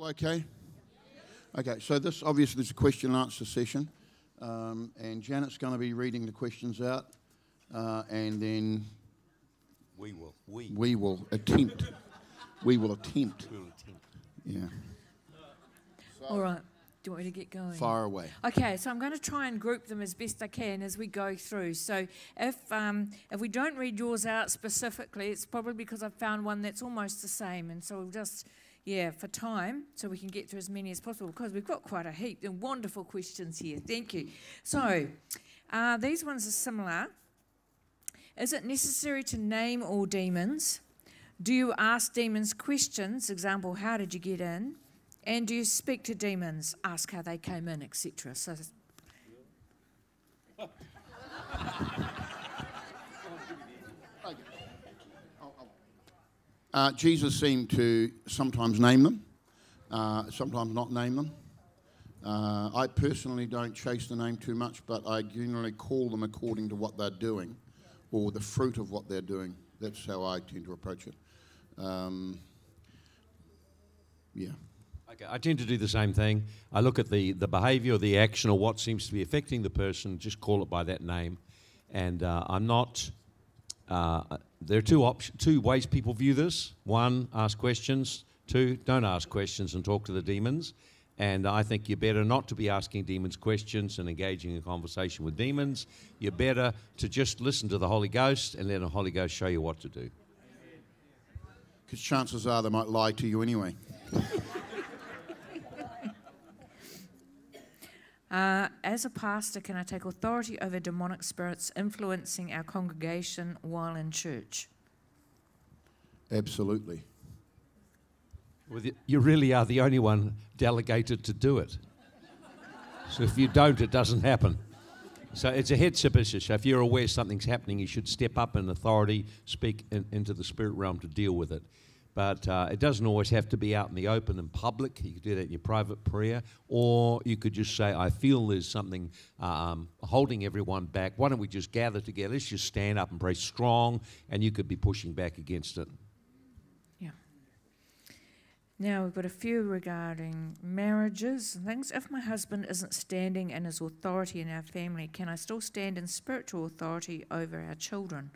okay? Okay, so this obviously is a question and answer session, and Janet's going to be reading the questions out, and then We will attempt. We will attempt. Yeah. All right. Do you want me to get going? Fire away. Okay, so I'm going to try and group them as best I can as we go through. So if we don't read yours out specifically, it's probably because I've found one that's almost the same, and so we'll just, for time, so we can get through as many as possible, because we've got quite a heap of wonderful questions here. Thank you. So these ones are similar. Is it necessary to name all demons? Do you ask demons questions? Example, how did you get in? And do you speak to demons, ask how they came in, etc.? So, Jesus seemed to sometimes name them, sometimes not name them. I personally don't chase the name too much, but I generally call them according to what they're doing or the fruit of what they're doing. That's how I tend to approach it. Okay, I tend to do the same thing. I look at the behaviour or the action or what seems to be affecting the person, just call it by that name. And I'm not... there are two ways people view this. One, ask questions. Two, don't ask questions and talk to the demons. And I think you're better not to be asking demons questions and engaging in conversation with demons. You're better to just listen to the Holy Ghost and let the Holy Ghost show you what to do. Because chances are they might lie to you anyway. As a pastor, can I take authority over demonic spirits influencing our congregation while in church? Absolutely. Well, you really are the only one delegated to do it. So if you don't, it doesn't happen. So it's a headship issue. So if you're aware something's happening, you should step up in authority, speak into the spirit realm to deal with it. But it doesn't always have to be out in the open and public. You could do that in your private prayer. Or you could just say, I feel there's something holding everyone back. Why don't we just gather together? Let's just stand up and pray strong. And you could be pushing back against it. Yeah. Now we've got a few regarding marriages and things. If my husband isn't standing in his authority in our family, can I still stand in spiritual authority over our children?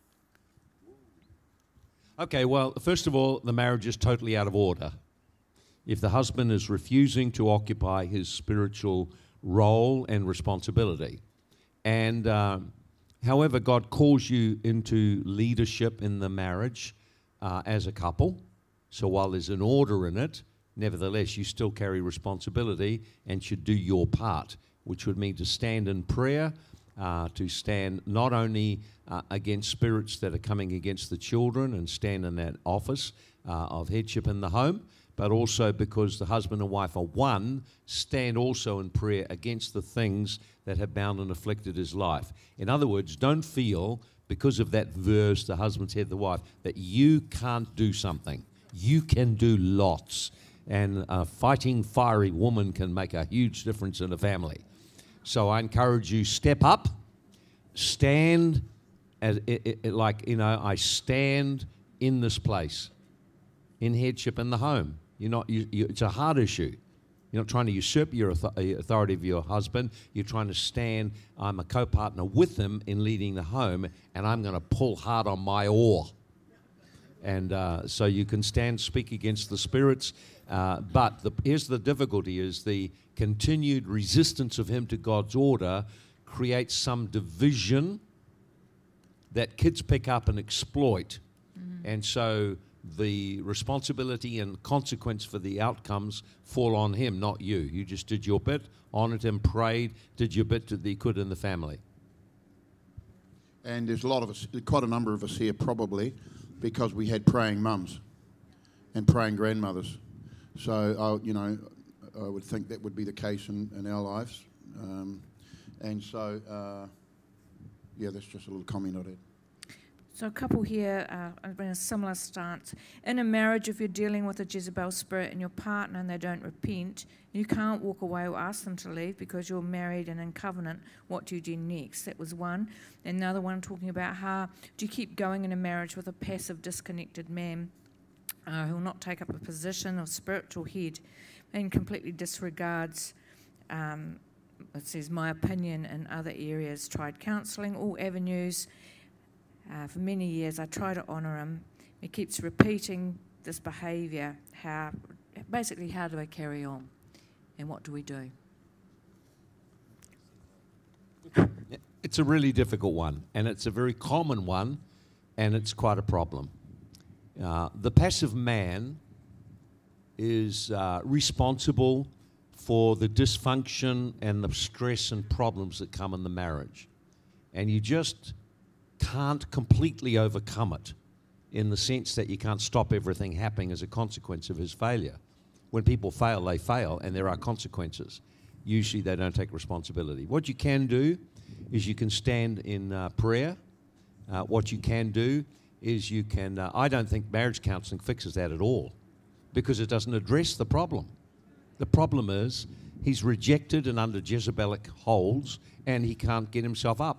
Okay, well, first of all, the marriage is totally out of order. If the husband is refusing to occupy his spiritual role and responsibility, and however God calls you into leadership in the marriage as a couple, so while there's an order in it, nevertheless, you still carry responsibility and should do your part, which would mean to stand in prayer, to stand not only against spirits that are coming against the children and stand in that office of headship in the home, but also because the husband and wife are one, stand also in prayer against the things that have bound and afflicted his life. In other words, don't feel, because of that verse, the husband said to the wife, that you can't do something. You can do lots. And a fighting, fiery woman can make a huge difference in a family. So I encourage you, step up, stand, I stand in this place, in headship in the home. It's a hard issue. You're not trying to usurp your authority of your husband. You're trying to stand, I'm a co-partner with him in leading the home, and I'm going to pull hard on my oar. And so you can stand, speak against the spirits, but here's the difficulty, is the continued resistance of him to God's order creates some division that kids pick up and exploit. Mm-hmm. And so the responsibility and consequence for the outcomes fall on him, not you. You just did your bit, honoured him, prayed, did your bit that you could in the family. And there's a lot of us, quite a number of us here probably, because we had praying mums and praying grandmothers. So, I would think that would be the case in our lives. And so, that's just a little comment on it. So a couple here have been a similar stance. In a marriage, if you're dealing with a Jezebel spirit and your partner and they don't repent, you can't walk away or ask them to leave because you're married and in covenant. What do you do next? That was one. Another one talking about how do you keep going in a marriage with a passive, disconnected man who will not take up a position of spiritual head and completely disregards, it says, my opinion in other areas. Tried counselling, all avenues. For many years I try to honour him. He keeps repeating this behaviour. How do I carry on? And what do we do? It's a really difficult one, and it's a very common one, and it's quite a problem. The passive man is responsible for the dysfunction and the stress and problems that come in the marriage. And you just can't completely overcome it in the sense that you can't stop everything happening as a consequence of his failure. When people fail, they fail, and there are consequences. Usually they don't take responsibility. What you can do is you can stand in prayer. What you can do is you can, I don't think marriage counselling fixes that at all, because it doesn't address the problem. The problem is he's rejected and under Jezebelic holds, and he can't get himself up.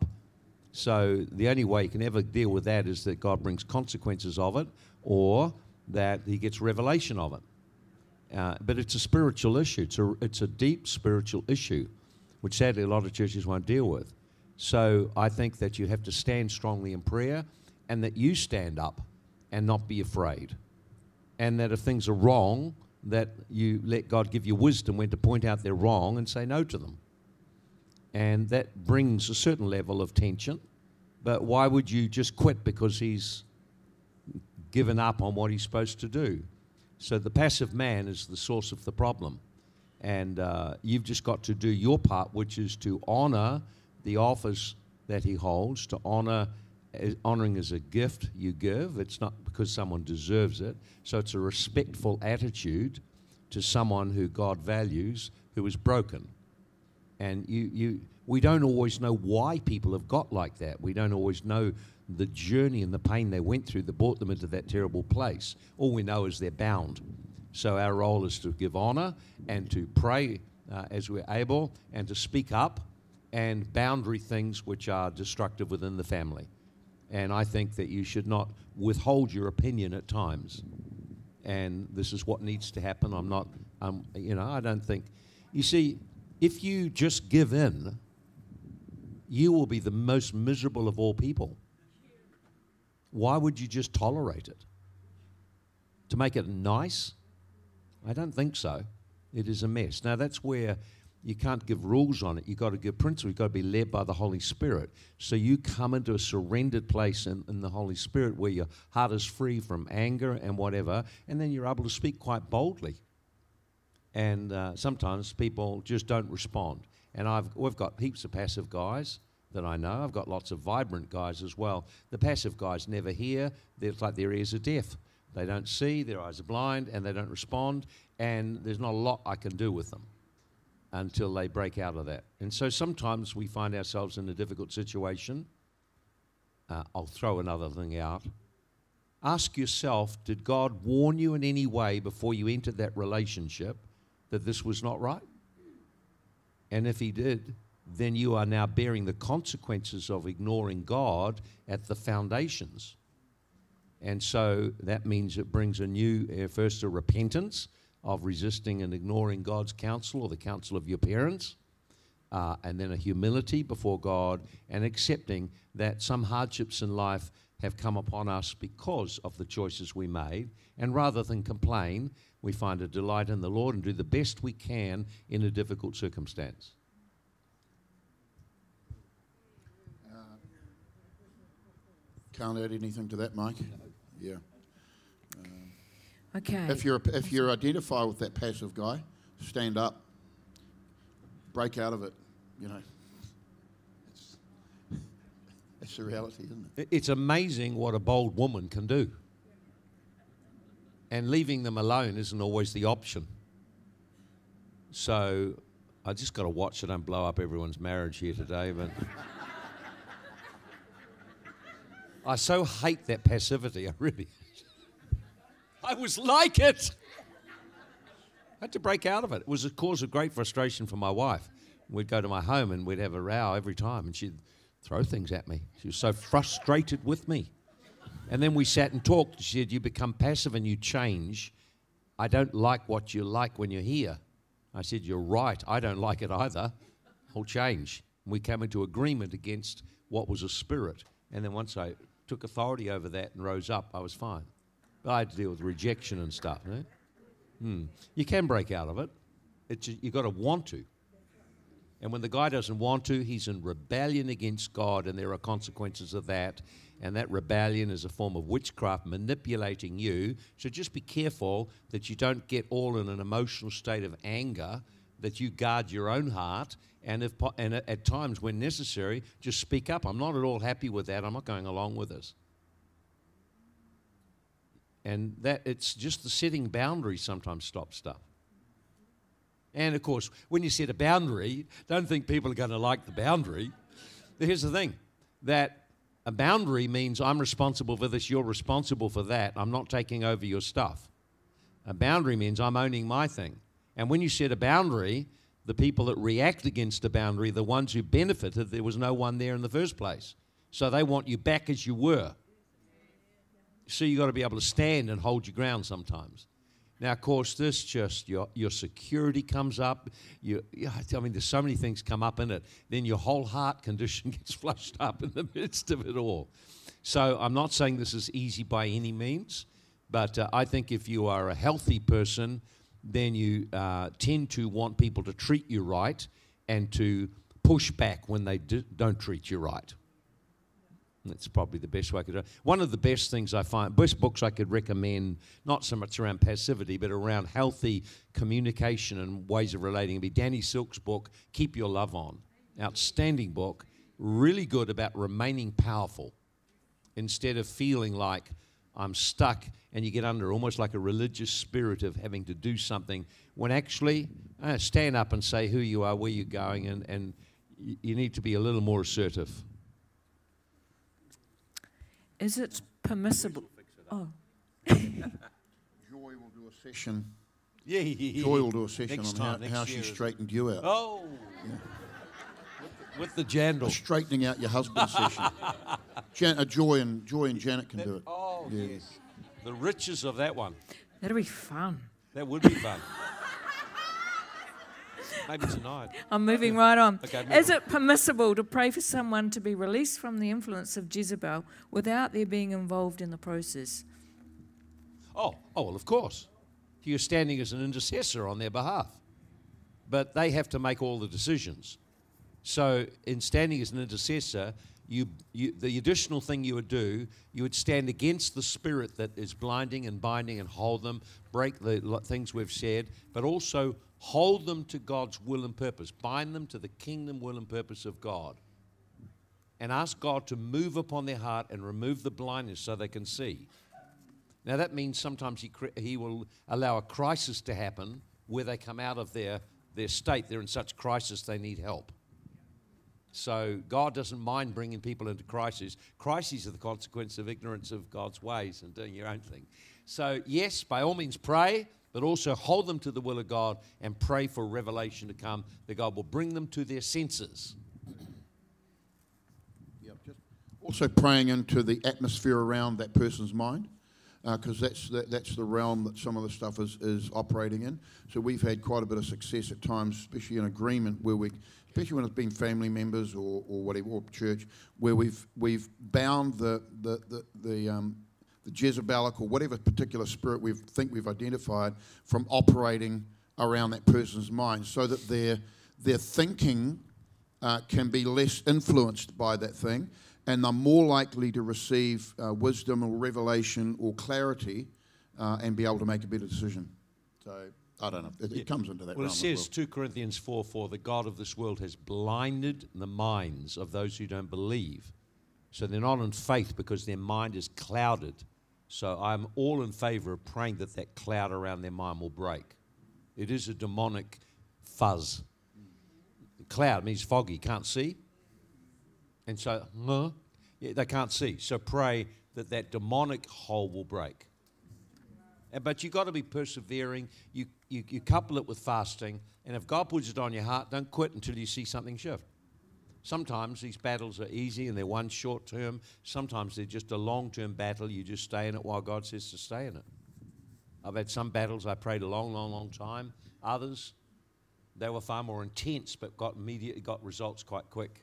So the only way you can ever deal with that is that God brings consequences of it, or that he gets revelation of it. But it's a spiritual issue. It's a deep spiritual issue, which sadly a lot of churches won't deal with. So I think that you have to stand strongly in prayer, and that you stand up and not be afraid. And that if things are wrong, that you let God give you wisdom when to point out they're wrong and say no to them. And that brings a certain level of tension. But why would you just quit because he's given up on what he's supposed to do? So the passive man is the source of the problem. And you've just got to do your part, which is to honour the office that he holds, to honouring is a gift you give. It's not because someone deserves it. So it's a respectful attitude to someone who God values, who is broken. And we don't always know why people have got like that. We don't always know the journey and the pain they went through that brought them into that terrible place. All we know is they're bound. So our role is to give honour and to pray as we're able, and to speak up and boundary things which are destructive within the family. And I think that you should not withhold your opinion at times. And this is what needs to happen. I'm not, I don't think. You see, if you just give in, you will be the most miserable of all people. Why would you just tolerate it? To make it nice? I don't think so. It is a mess. Now, that's where you can't give rules on it. You've got to give principles. You've got to be led by the Holy Spirit. So you come into a surrendered place in the Holy Spirit where your heart is free from anger and whatever, and then you're able to speak quite boldly. And sometimes people just don't respond. And we've got heaps of passive guys that I know. I've got lots of vibrant guys as well. The passive guys never hear. It's like their ears are deaf. They don't see, their eyes are blind, and they don't respond, and there's not a lot I can do with them until they break out of that. And so sometimes we find ourselves in a difficult situation. I'll throw another thing out. Ask yourself, did God warn you in any way before you entered that relationship that this was not right? And if he did, then you are now bearing the consequences of ignoring God at the foundations. And so that means it brings a new, first a repentance of resisting and ignoring God's counsel or the counsel of your parents, and then a humility before God and accepting that some hardships in life have come upon us because of the choices we made. And rather than complain, we find a delight in the Lord and do the best we can in a difficult circumstance. Can't add anything to that, Mike? Yeah. Okay. If you identify with that passive guy, stand up, break out of it. It's the reality, isn't it? It's amazing what a bold woman can do. And leaving them alone isn't always the option. So I just got to watch so I don't blow up everyone's marriage here today. But I so hate that passivity. I really. I was like it. I had to break out of it. It was a cause of great frustration for my wife. We'd go to my home and we'd have a row every time, and she'd throw things at me. She was so frustrated with me. And then we sat and talked. She said, you become passive and you change. I don't like what you like when you're here. I said, you're right. I don't like it either. I'll change. And we came into agreement against what was a spirit. And then once I took authority over that and rose up, I was fine. But I had to deal with rejection and stuff. You can break out of it. You've got to want to. And when the guy doesn't want to, he's in rebellion against God, and there are consequences of that. And that rebellion is a form of witchcraft manipulating you. So just be careful that you don't get all in an emotional state of anger, that you guard your own heart, and at times when necessary, just speak up. I'm not at all happy with that. I'm not going along with this. And that it's just the setting boundaries sometimes stops stuff. And, of course, when you set a boundary, don't think people are going to like the boundary. Here's the thing, that a boundary means I'm responsible for this, you're responsible for that. I'm not taking over your stuff. A boundary means I'm owning my thing. And when you set a boundary, the people that react against the boundary, the ones who benefited, there was no one there in the first place. So they want you back as you were. So you've got to be able to stand and hold your ground sometimes. Now, of course, this just, your security comes up. There's so many things come up in it. Then your whole heart condition gets flushed up in the midst of it all. So I'm not saying this is easy by any means, but I think if you are a healthy person, then you tend to want people to treat you right and to push back when they don't treat you right. That's probably the best way I could do it. One of the best things I find, best books I could recommend, not so much around passivity, but around healthy communication and ways of relating, would be Danny Silk's book, Keep Your Love On. Outstanding book, really good about remaining powerful instead of feeling like I'm stuck and you get under almost like a religious spirit of having to do something when actually stand up and say who you are, where you're going, and you need to be a little more assertive. Is it permissible? Oh. Joy will do a session. Yeah. Joy will do a session Next on time, how next she year. straightened you out. Oh. Yeah. With the jandal. A straightening out your husband session. Joy and Janet can do it. Oh, yes. The riches of that one. That'll be fun. That would be fun. Maybe tonight. I'm moving right on. Okay, Is it permissible to pray for someone to be released from the influence of Jezebel without their being involved in the process? Oh, well, of course. You're standing as an intercessor on their behalf. But they have to make all the decisions. So in standing as an intercessor, the additional thing you would do, you would stand against the spirit that is blinding and binding and hold them, break the things we've said, but also hold them to God's will and purpose. Bind them to the kingdom will and purpose of God. And ask God to move upon their heart and remove the blindness so they can see. Now that means sometimes he will allow a crisis to happen where they come out of their state. They're in such crisis they need help. So God doesn't mind bringing people into crises. Crises are the consequence of ignorance of God's ways and doing your own thing. So yes, by all means pray, but also hold them to the will of God and pray for revelation to come, that God will bring them to their senses. Yeah, just also praying into the atmosphere around that person's mind, because that's the realm that some of the stuff is operating in. So we've had quite a bit of success at times, especially in agreement, where especially when it's been family members or whatever, or church, where we've bound the Jezebelic or whatever particular spirit we think we've identified from operating around that person's mind, so that their thinking can be less influenced by that thing, and they're more likely to receive wisdom or revelation or clarity and be able to make a better decision. So I don't know. It comes into that realm. Well, it says 2 Corinthians 4:4, the God of this world has blinded the minds of those who don't believe. So they're not in faith because their mind is clouded. So I'm all in favor of praying that cloud around their mind will break. It is a demonic fuzz. Cloud means foggy, can't see. And so, they can't see. So pray that demonic hole will break. But you've got to be persevering. You couple it with fasting. And if God puts it on your heart, don't quit until you see something shift. Sometimes these battles are easy and they're one short term. Sometimes they're just a long-term battle. You just stay in it while God says to stay in it. I've had some battles I prayed a long, long, long time. Others, they were far more intense but got results quite quick.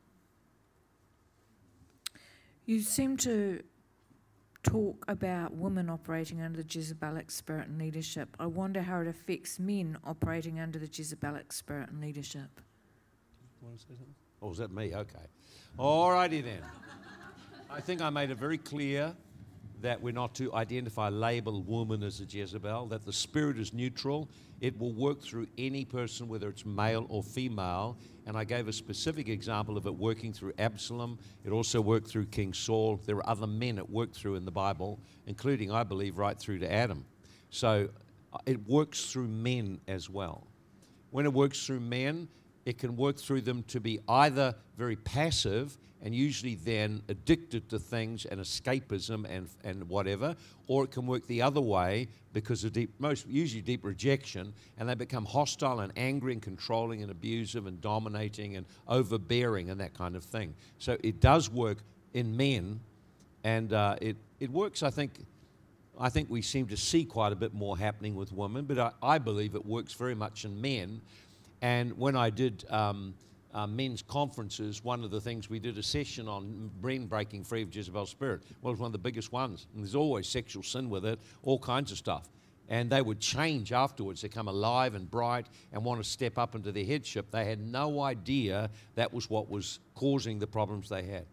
You seem to talk about women operating under the Jezebelic spirit and leadership. I wonder how it affects men operating under the Jezebelic spirit and leadership. You want to say something? Oh, is that me? Okay. All righty then. I think I made it very clear that we're not to identify, label woman as a Jezebel, that the spirit is neutral. It will work through any person, whether it's male or female. And I gave a specific example of it working through Absalom. It also worked through King Saul. There are other men it worked through in the Bible, including, I believe, right through to Adam. So it works through men as well. When it works through men, it can work through them to be either very passive and usually then addicted to things and escapism and whatever, or it can work the other way because of usually deep rejection, and they become hostile and angry and controlling and abusive and dominating and overbearing and that kind of thing. So it does work in men, and it works, I think we seem to see quite a bit more happening with women, but I believe it works very much in men. And when I did men's conferences, one of the things we did a session on men breaking free of Jezebel's spirit. Well, it was one of the biggest ones. And there's always sexual sin with it, all kinds of stuff. And they would change afterwards. They come alive and bright and want to step up into their headship. They had no idea that was what was causing the problems they had.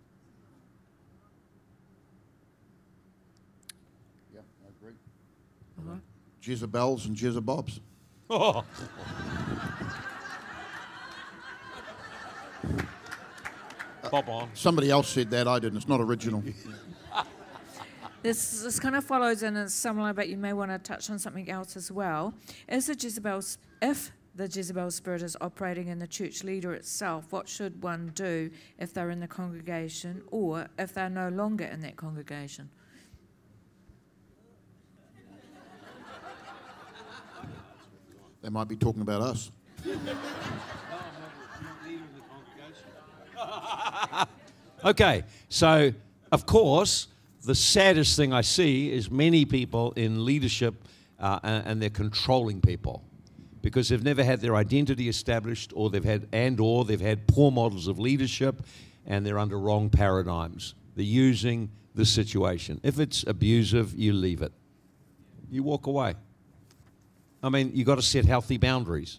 Yeah, I agree. Uh-huh. Jezebels and Jezebobs. Oh. Bob on. Somebody else said that, I didn't. It's not original. This kind of follows in it's similar, but you may want to touch on something else as well. If the Jezebel spirit is operating in the church leader itself, what should one do if they're in the congregation or if they're no longer in that congregation? They might be talking about us. Okay, so of course, the saddest thing I see is many people in leadership and they're controlling people because they've never had their identity established, or they've had poor models of leadership, and they're under wrong paradigms. They're using the situation. If it's abusive, you leave it. You walk away. I mean, you've got to set healthy boundaries,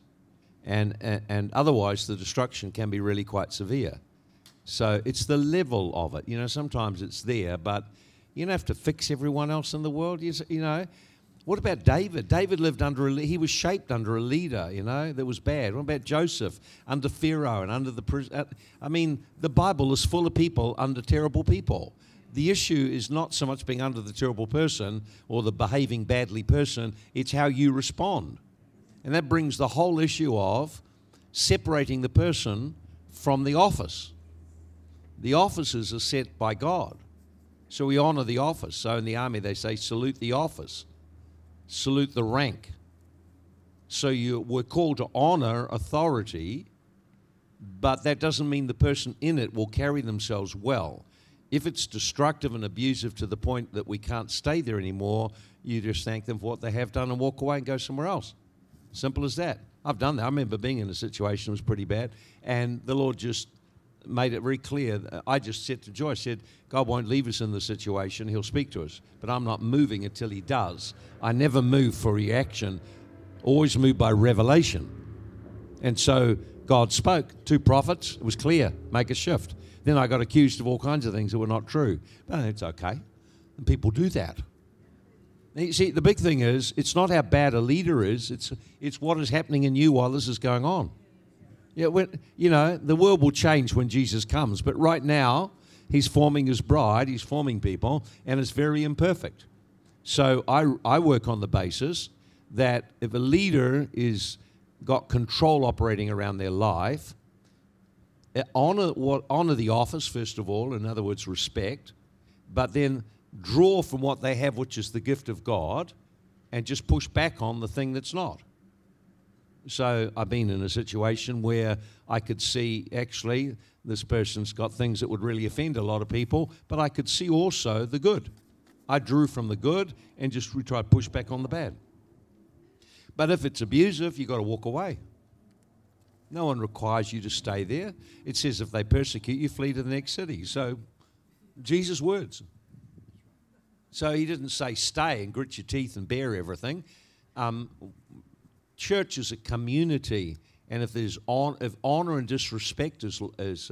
and otherwise the destruction can be really quite severe. So it's the level of it. You know, sometimes it's there, but you don't have to fix everyone else in the world. You know, what about David? David lived he was shaped under a leader, you know, that was bad. What about Joseph under Pharaoh and under the prison? I mean, the Bible is full of people under terrible people. The issue is not so much being under the terrible person or the behaving badly person, it's how you respond. And that brings the whole issue of separating the person from the office. The offices are set by God. So we honor the office. So in the army they say, salute the office. Salute the rank. So we're called to honor authority, but that doesn't mean the person in it will carry themselves well. If it's destructive and abusive to the point that we can't stay there anymore, you just thank them for what they have done and walk away and go somewhere else. Simple as that. I've done that. I remember being in a situation that was pretty bad, and the Lord just made it very clear. I just said to Joyce, said, God won't leave us in the situation. He'll speak to us. But I'm not moving until he does. I never move for reaction, always move by revelation. And so God spoke. 2 prophets, it was clear, make a shift. Then I got accused of all kinds of things that were not true. But it's okay. And people do that. And you see, the big thing is, it's not how bad a leader is, it's what is happening in you while this is going on. Yeah, you know, the world will change when Jesus comes, but right now, he's forming his bride, he's forming people, and it's very imperfect. So I work on the basis that if a leader is got control operating around their life, honor the office, first of all, in other words, respect, but then draw from what they have, which is the gift of God, and just push back on the thing that's not. So I've been in a situation where I could see, actually, this person's got things that would really offend a lot of people, but I could see also the good. I drew from the good and just try to push back on the bad. But if it's abusive, you've got to walk away. No one requires you to stay there. It says if they persecute you, flee to the next city. So, Jesus' words. So he didn't say stay and grit your teeth and bear everything. Church is a community, and if honor and disrespect if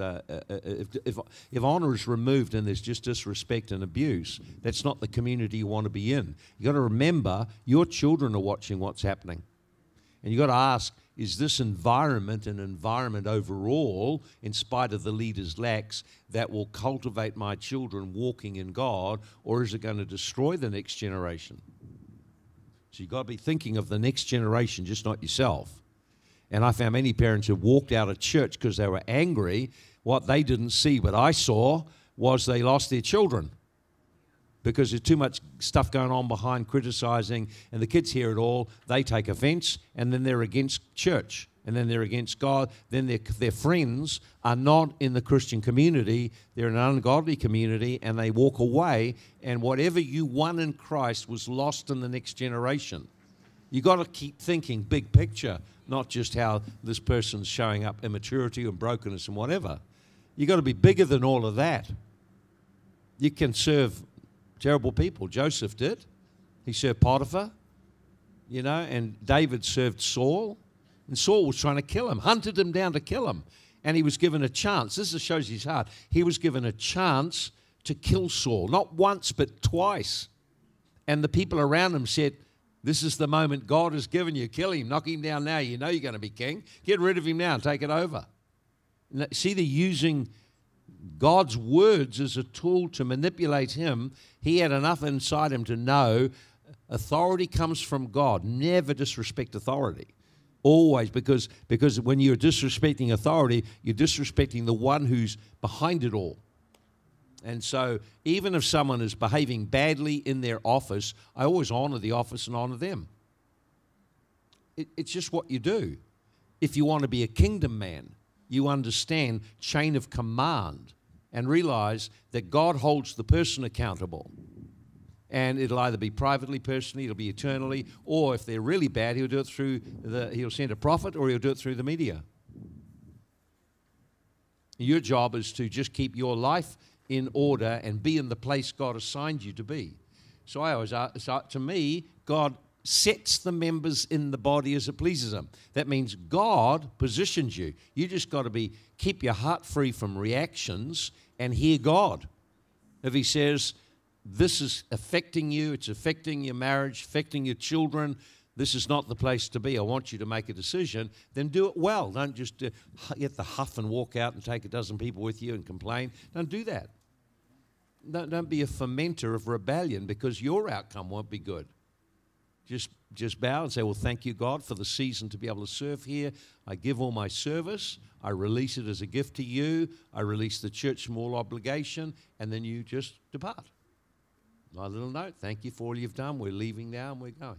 honor is removed and there's just disrespect and abuse, that's not the community you want to be in. You got to remember your children are watching what's happening, and you got to ask: is this environment an environment overall, in spite of the leaders' lacks, that will cultivate my children walking in God, or is it going to destroy the next generation? So you've got to be thinking of the next generation, just not yourself. And I found many parents who walked out of church because they were angry. What they didn't see, but I saw, was they lost their children. Because there's too much stuff going on behind criticizing, and the kids hear it all, they take offense, and then they're against church, and then they're against God. Then their friends are not in the Christian community, they're in an ungodly community, and they walk away, and whatever you won in Christ was lost in the next generation. You've got to keep thinking big picture, not just how this person's showing up immaturity and brokenness and whatever. You've got to be bigger than all of that. You can serve terrible people. Joseph did. He served Potiphar, and David served Saul. And Saul was trying to kill him, hunted him down to kill him. And he was given a chance. This shows his heart. He was given a chance to kill Saul, not once, but twice. And the people around him said, this is the moment God has given you. Kill him, knock him down now. You know you're going to be king. Get rid of him now and take it over. See, they're using God's words as a tool to manipulate him. He had enough inside him to know authority comes from God. Never disrespect authority. Always, because when you're disrespecting authority, you're disrespecting the one who's behind it all. And so even if someone is behaving badly in their office, I always honor the office and honor them. It's just what you do. If you want to be a kingdom man, you understand chain of command and realize that God holds the person accountable. And it'll either be privately, personally, it'll be eternally, or if they're really bad, he'll do it he'll send a prophet, or he'll do it through the media. Your job is to just keep your life in order and be in the place God assigned you to be. So I always to me, God sets the members in the body as it pleases him. That means God positions you. You just got to keep your heart free from reactions and hear God. If he says, this is affecting you, it's affecting your marriage, affecting your children, this is not the place to be, I want you to make a decision, then do it well. Don't just get the huff and walk out and take a dozen people with you and complain. Don't do that. Don't be a fomenter of rebellion, because your outcome won't be good. Just bow and say, well, thank you, God, for the season to be able to serve here. I give all my service. I release it as a gift to you. I release the church from all obligation, and then you just depart. My little note, thank you for all you've done. We're leaving now and we're going.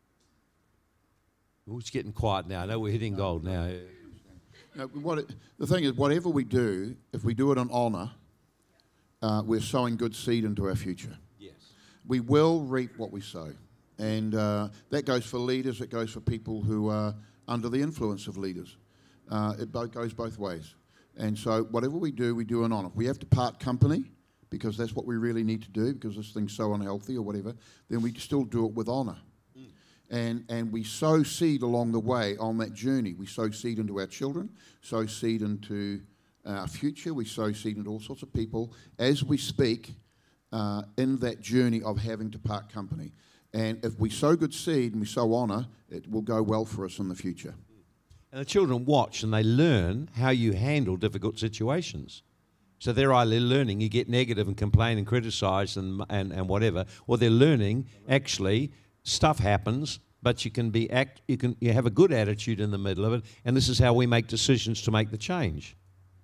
It's getting quiet now. I know we're hitting gold now. The thing is, whatever we do, if we do it in honour, we're sowing good seed into our future. Yes. We will reap what we sow. And that goes for leaders, it goes for people who are under the influence of leaders. It goes both ways. And so whatever we do in honour. If we have to part company, because that's what we really need to do, because this thing's so unhealthy or whatever, then we still do it with honour. And we sow seed along the way on that journey. We sow seed into our children, sow seed into our future, we sow seed into all sorts of people as we speak in that journey of having to part company. And if we sow good seed and we sow honour, it will go well for us in the future. And the children watch and they learn how you handle difficult situations. So they're either learning, you get negative and complain and criticise and whatever, or they're learning, actually, stuff happens, but you have a good attitude in the middle of it, and this is how we make decisions to make the change.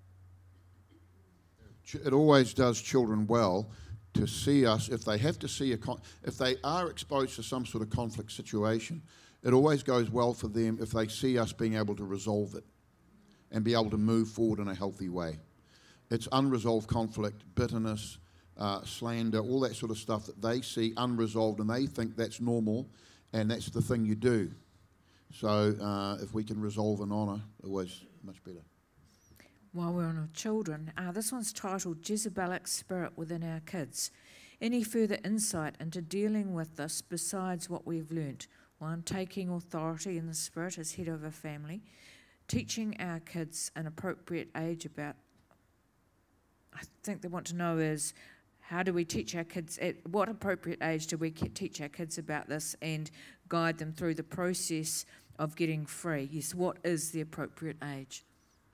It always does children well to see us, if they have to see if they are exposed to some sort of conflict situation, it always goes well for them if they see us being able to resolve it and be able to move forward in a healthy way. It's unresolved conflict, bitterness, slander, all that sort of stuff that they see unresolved and they think that's normal and that's the thing you do. So if we can resolve and honour, it was much better. While we're on our children, this one's titled Jezebelic Spirit Within Our Kids. Any further insight into dealing with this besides what we've learnt? One, taking authority in the Spirit as head of a family, teaching our kids an appropriate age about, I think they want to know is, how do we teach our kids, at what appropriate age do we teach our kids about this and guide them through the process of getting free? Yes, what is the appropriate age?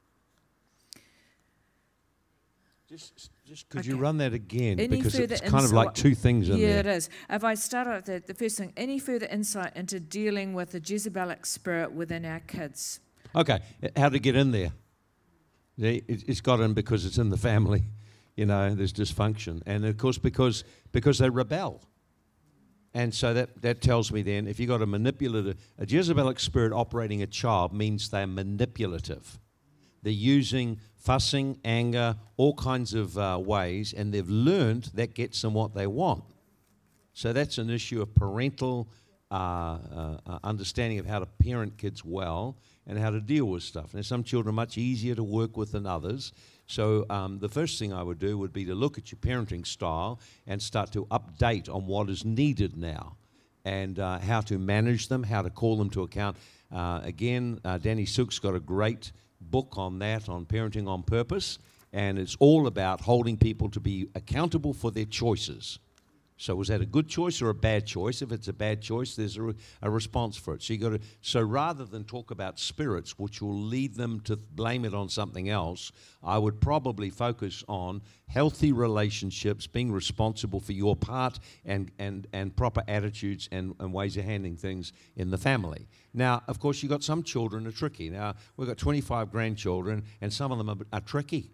Just could you run that again? Any because further it's kind of like two things in there. Yeah, it is. If I start off the first thing, any further insight into dealing with the Jezebelic spirit within our kids? Okay, how to get in there? It's got in because it's in the family. You know, there's dysfunction. And of course, because they rebel. And so that tells me then, if you've got a Jezebelic spirit operating a child means they're manipulative. They're using fussing, anger, all kinds of ways, and they've learned that gets them what they want. So that's an issue of parental understanding of how to parent kids well and how to deal with stuff. Now, some children are much easier to work with than others. So the first thing I would do would be to look at your parenting style and start to update on what is needed now and how to manage them, how to call them to account. Again, Danny Sook's got a great book on that, on parenting on purpose, and it's all about holding people to be accountable for their choices. So was that a good choice or a bad choice? If it's a bad choice, there's a response for it. So you got to. So rather than talk about spirits, which will lead them to blame it on something else, I would probably focus on healthy relationships, being responsible for your part, and proper attitudes and ways of handling things in the family. Now, of course, you've got some children are tricky. Now, we've got 25 grandchildren, and some of them are tricky.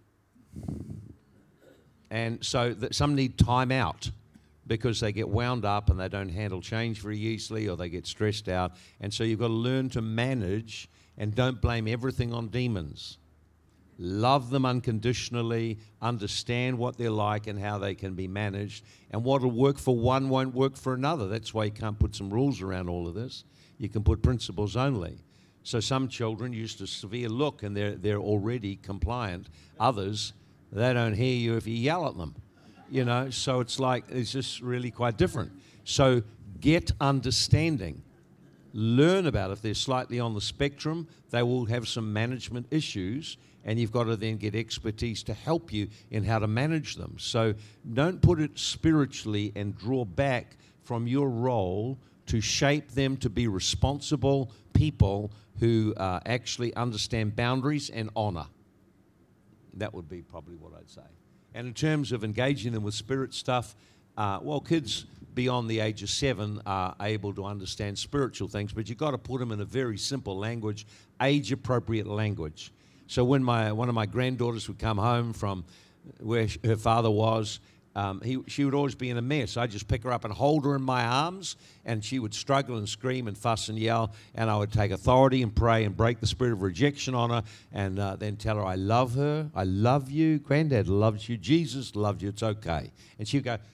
And so some need time out, because they get wound up and they don't handle change very easily, or they get stressed out. And so you've got to learn to manage and don't blame everything on demons. Love them unconditionally, understand what they're like and how they can be managed. And what will work for one won't work for another. That's why you can't put some rules around all of this. You can put principles only. So some children use a severe look and they're already compliant. Others, they don't hear you if you yell at them. You know, so it's just really quite different. So get understanding. Learn about if they're slightly on the spectrum, they will have some management issues, and you've got to then get expertise to help you in how to manage them. So don't put it spiritually and draw back from your role to shape them to be responsible people who actually understand boundaries and honor. That would be probably what I'd say. And in terms of engaging them with spirit stuff, kids beyond the age of 7 are able to understand spiritual things, but you've got to put them in a very simple language, age-appropriate language. So when one of my granddaughters would come home from where her father was, she would always be in a mess. I'd just pick her up and hold her in my arms, and she would struggle and scream and fuss and yell, and I would take authority and pray and break the spirit of rejection on her, and then tell her, I love her, I love you, Granddad loves you, Jesus loves you, it's okay. And she'd go,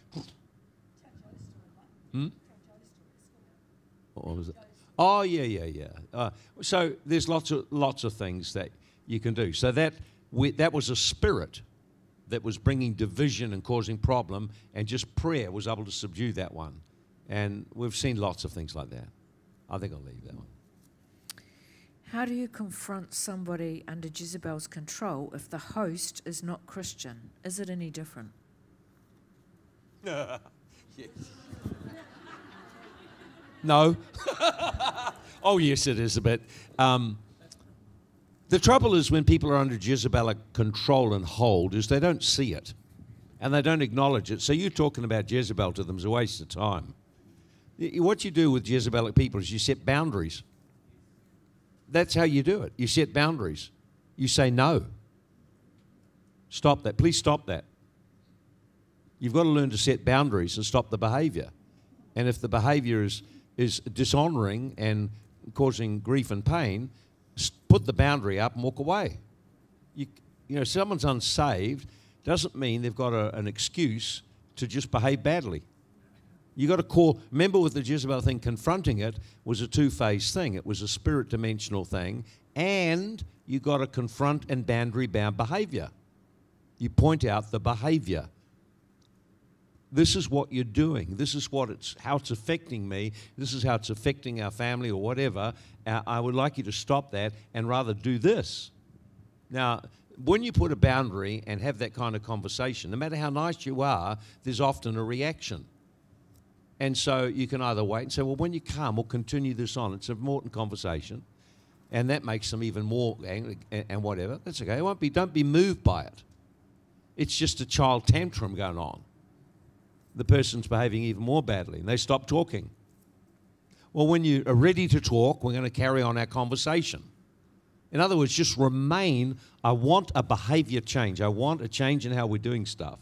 What was it? Oh, yeah. So there's lots of things that you can do. So that was a spirit that was bringing division and causing problem, and just prayer was able to subdue that one. And we've seen lots of things like that. I think I'll leave that one. How do you confront somebody under Jezebel's control if the host is not Christian? Is it any different? Yes. No. Oh, yes, it is a bit. The trouble is when people are under Jezebelic control and hold is they don't see it and they don't acknowledge it. So you talking about Jezebel to them is a waste of time. What you do with Jezebelic people is you set boundaries. That's how you do it. You set boundaries. You say no. Stop that. Please stop that. You've got to learn to set boundaries and stop the behavior. And if the behavior is dishonoring and causing grief and pain, put the boundary up and walk away. You know, someone's unsaved doesn't mean they've got an excuse to just behave badly. You got to call. Remember, with the Jezebel thing, confronting it was a two-phase thing. It was a spirit dimensional thing, and you got to confront and boundary-bound behavior. You point out the behavior. This is what you're doing. This is how it's affecting me. This is how it's affecting our family or whatever. I would like you to stop that and rather do this. Now, when you put a boundary and have that kind of conversation, no matter how nice you are, there's often a reaction. And so you can either wait and say, well, when you come, we'll continue this on. It's an important conversation. And that makes them even more angry and whatever. That's okay. Don't be moved by it. It's just a child tantrum going on. The person's behaving even more badly, and they stop talking. Well, when you are ready to talk, we're going to carry on our conversation. In other words, just remain. I want a behavior change. I want a change in how we're doing stuff.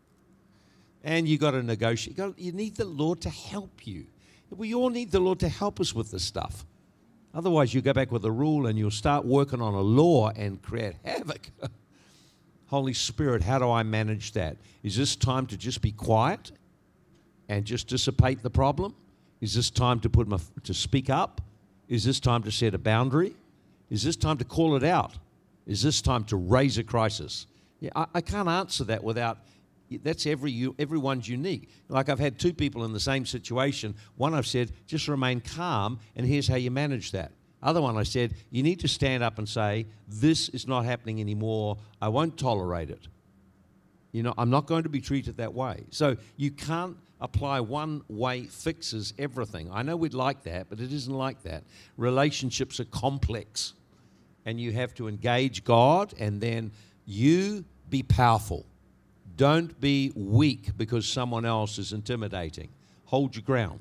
And you got to negotiate. You need the Lord to help you. We all need the Lord to help us with this stuff. Otherwise, you go back with a rule and you'll start working on a law and create havoc. Holy Spirit, how do I manage that? Is this time to just be quiet and just dissipate the problem? Is this time to speak up? Is this time to set a boundary? Is this time to call it out? Is this time to raise a crisis? Yeah, I can't answer that without. That's everyone's unique. Like I've had two people in the same situation. One I've said, just remain calm, and here's how you manage that. Other one I said, you need to stand up and say, this is not happening anymore. I won't tolerate it. You know, I'm not going to be treated that way. So you can't apply one way fixes everything. I know we'd like that, but it isn't like that. Relationships are complex, and you have to engage God, and then you be powerful. Don't be weak because someone else is intimidating. Hold your ground.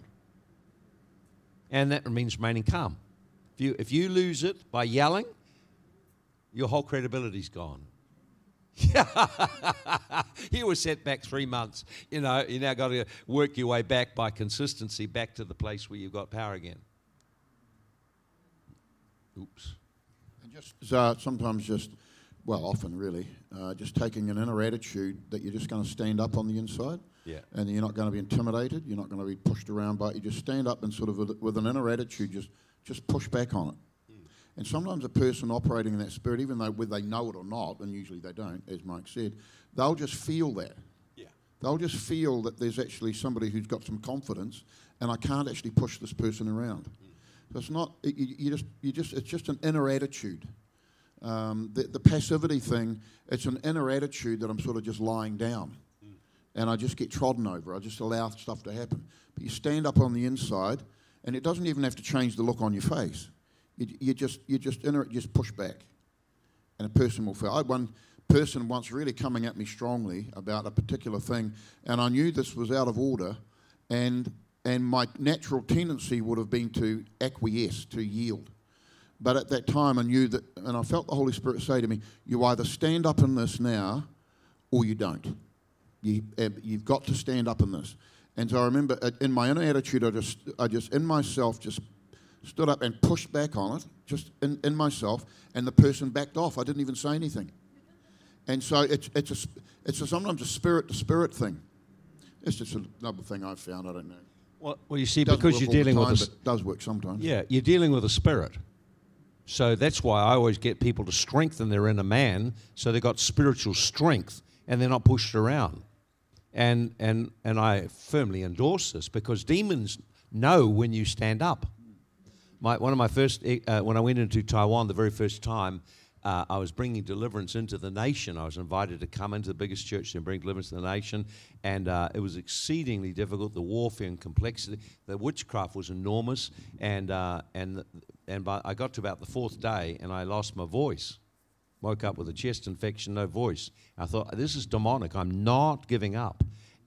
And that means remaining calm. If you lose it by yelling, your whole credibility's gone. You were set back 3 months. You know, you now got to work your way back by consistency back to the place where you've got power again. Oops. And just sometimes often really, just taking an inner attitude that you're just going to stand up on the inside. Yeah. And you're not going to be intimidated. You're not going to be pushed around by it. You just stand up and sort of with an inner attitude, just push back on it. And sometimes a person operating in that spirit, even though whether they know it or not, and usually they don't, as Mike said, they'll just feel that. Yeah. They'll just feel that there's actually somebody who's got some confidence, and I can't actually push this person around. So it's not. It's just an inner attitude. The passivity thing, it's an inner attitude that I'm sort of just lying down, and I just get trodden over. I just allow stuff to happen. But you stand up on the inside, and it doesn't even have to change the look on your face. You just push back, and a person will feel. I had one person once really coming at me strongly about a particular thing, and I knew this was out of order, and my natural tendency would have been to acquiesce, to yield. But at that time, I knew that, and I felt the Holy Spirit say to me, you either stand up in this now, or you don't. You've got to stand up in this. And so I remember in my inner attitude, I just in myself just stood up and pushed back on it, just in myself, and the person backed off. I didn't even say anything. And so it's sometimes a spirit-to-spirit thing. It's just another thing I've found. I don't know. Well, you see, because you're dealing with it does work sometimes. Yeah, you're dealing with a spirit. So that's why I always get people to strengthen their inner man, so they've got spiritual strength and they're not pushed around. And I firmly endorse this because demons know when you stand up. One of my first, when I went into Taiwan the very first time, I was bringing deliverance into the nation. I was invited to come into the biggest church and bring deliverance to the nation, and it was exceedingly difficult. The warfare and complexity, the witchcraft was enormous, and I got to about the fourth day, and I lost my voice. Woke up with a chest infection, no voice. I thought, this is demonic. I'm not giving up,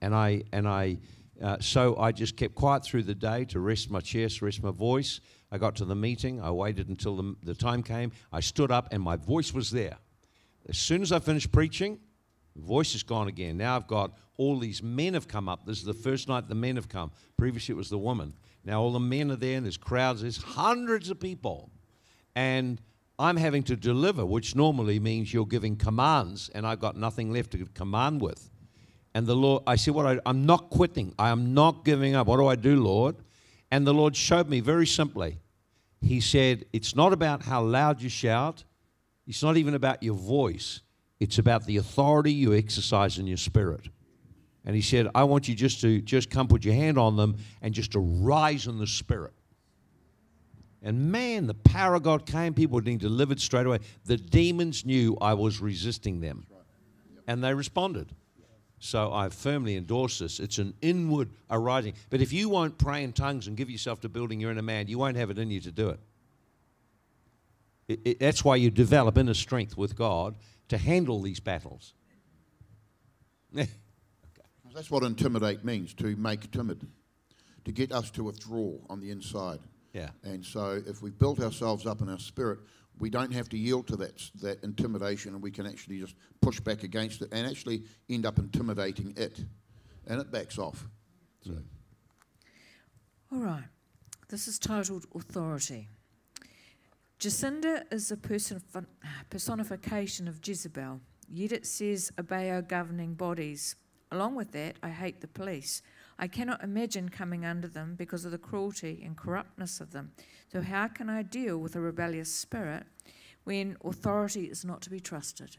so I just kept quiet through the day to rest my chest, rest my voice. I got to the meeting. I waited until the time came. I stood up, and my voice was there. As soon as I finished preaching, the voice is gone again. Now I've got all these men have come up. This is the first night the men have come. Previously it was the woman. Now all the men are there, and there's crowds, there's hundreds of people. And I'm having to deliver, which normally means you're giving commands, and I've got nothing left to command with. And the Lord, I said, I'm not quitting. I am not giving up. What do I do, Lord? And the Lord showed me very simply. He said, it's not about how loud you shout. It's not even about your voice. It's about the authority you exercise in your spirit. And he said, I want you just come put your hand on them and just to rise in the spirit. And man, the power of God came. People were being delivered straight away. The demons knew I was resisting them. And they responded. So I firmly endorse this. It's an inward arising. But if you won't pray in tongues and give yourself to building your inner man, you won't have it in you to do it. That's why you develop inner strength with God to handle these battles. That's what intimidate means, to make timid, to get us to withdraw on the inside. Yeah. And so if we've built ourselves up in our spirit, we don't have to yield to that intimidation, and we can actually just push back against it and actually end up intimidating it. And it backs off. So. All right. This is titled Authority. Jacinda is a personification of Jezebel, yet it says obey our governing bodies. Along with that, I hate the police. I cannot imagine coming under them because of the cruelty and corruptness of them. So how can I deal with a rebellious spirit when authority is not to be trusted?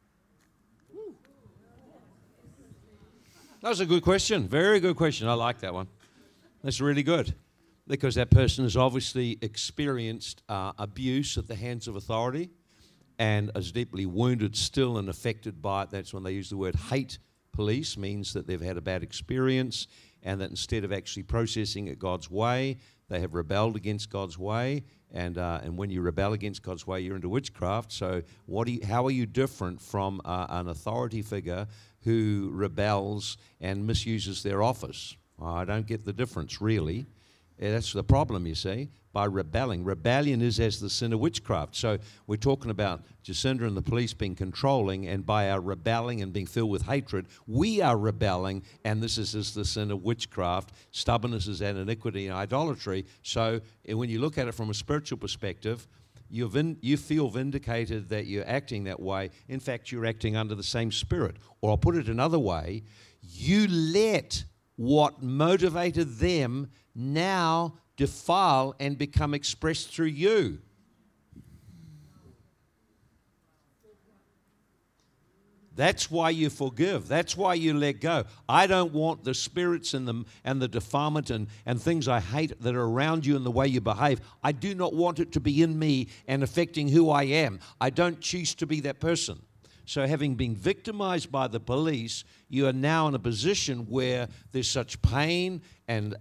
That was a good question. Very good question. I like that one. That's really good. Because that person has obviously experienced abuse at the hands of authority and is deeply wounded still and affected by it. That's when they use the word hate police, means that they've had a bad experience and that instead of actually processing it God's way, they have rebelled against God's way. And when you rebel against God's way, you're into witchcraft. So how are you different from an authority figure who rebels and misuses their office? I don't get the difference, really. That's the problem, you see, by rebelling. Rebellion is as the sin of witchcraft. So we're talking about Jacinda and the police being controlling, and by our rebelling and being filled with hatred, we are rebelling, and this is the sin of witchcraft. Stubbornness is an iniquity and idolatry. So when you look at it from a spiritual perspective, you feel vindicated that you're acting that way. In fact, you're acting under the same spirit. Or I'll put it another way, you let what motivated them now defile and become expressed through you. That's why you forgive. That's why you let go. I don't want the spirits and the defilement and things I hate that are around you and the way you behave. I do not want it to be in me and affecting who I am. I don't choose to be that person. So having been victimized by the police, you are now in a position where there's such pain and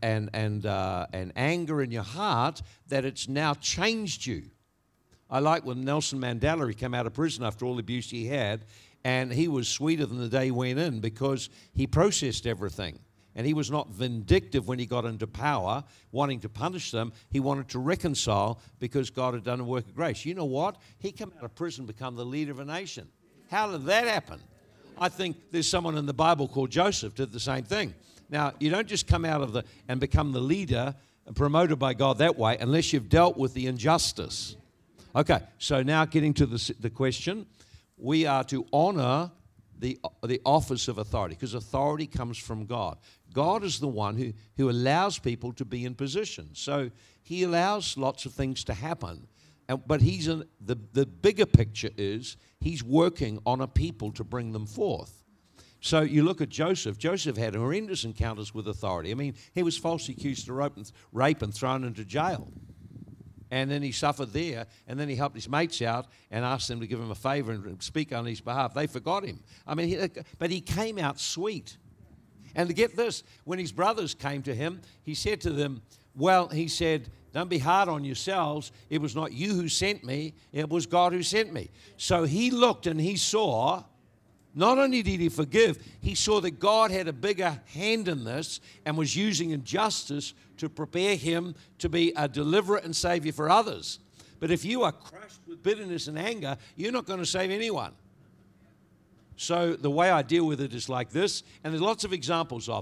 anger in your heart that it's now changed you. I like when Nelson Mandela, he came out of prison after all the abuse he had, and he was sweeter than the day he went in because he processed everything. And he was not vindictive when he got into power, wanting to punish them. He wanted to reconcile because God had done a work of grace. You know what? He came out of prison, become the leader of a nation. How did that happen? I think there's someone in the Bible called Joseph did the same thing. Now, you don't just come out of and become the leader promoted by God that way unless you've dealt with the injustice. Okay, so now getting to the question, we are to honor the office of authority because authority comes from God. God is the one who allows people to be in position. So he allows lots of things to happen. But the bigger picture is he's working on a people to bring them forth. So you look at Joseph. Joseph had horrendous encounters with authority. I mean, he was falsely accused of rape and thrown into jail. And then he suffered there, and then he helped his mates out and asked them to give him a favor and speak on his behalf. They forgot him. I mean, but he came out sweet. And to get this, when his brothers came to him, he said to them, well, he said, don't be hard on yourselves. It was not you who sent me. It was God who sent me. So he looked and he saw, not only did he forgive, he saw that God had a bigger hand in this and was using injustice to prepare him to be a deliverer and savior for others. But if you are crushed with bitterness and anger, you're not going to save anyone. So the way I deal with it is like this, and there's lots of examples of it.